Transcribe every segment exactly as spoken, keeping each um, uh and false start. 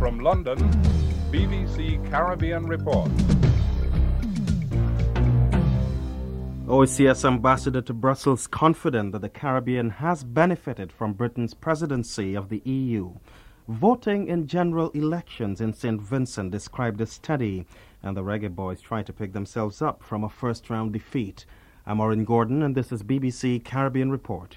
From London, B B C Caribbean Report. O E C S Ambassador to Brussels confident that the Caribbean has benefited from Britain's presidency of the E U. Voting in general elections in Saint Vincent described as steady, and the Reggae Boys try to pick themselves up from a first-round defeat. I'm Maureen Gordon, and this is B B C Caribbean Report.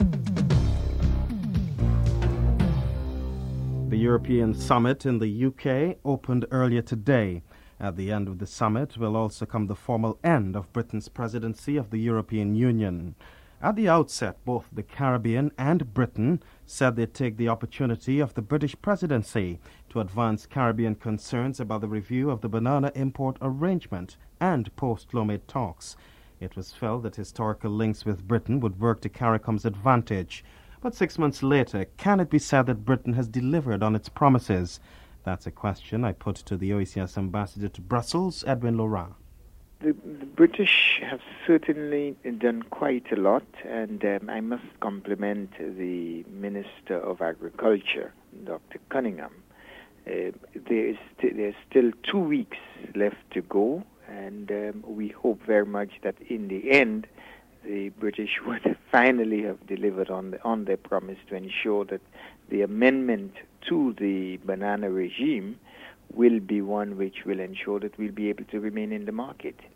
The European Summit in the U K opened earlier today. At the end of the summit will also come the formal end of Britain's presidency of the European Union. At the outset, both the Caribbean and Britain said they'd take the opportunity of the British presidency to advance Caribbean concerns about the review of the banana import arrangement and post-Lomé talks. It was felt that historical links with Britain would work to CARICOM's advantage. But six months later, can it be said that Britain has delivered on its promises? That's a question I put to the O E C S Ambassador to Brussels, Edwin Laurent. The, the British have certainly done quite a lot, and um, I must compliment the Minister of Agriculture, Doctor Cunningham. Uh, there is st- there's still two weeks left to go, and um, we hope very much that in the end, the British would finally have delivered on the, on their promise to ensure that the amendment to the banana regime will be one which will ensure that we'll be able to remain in the market.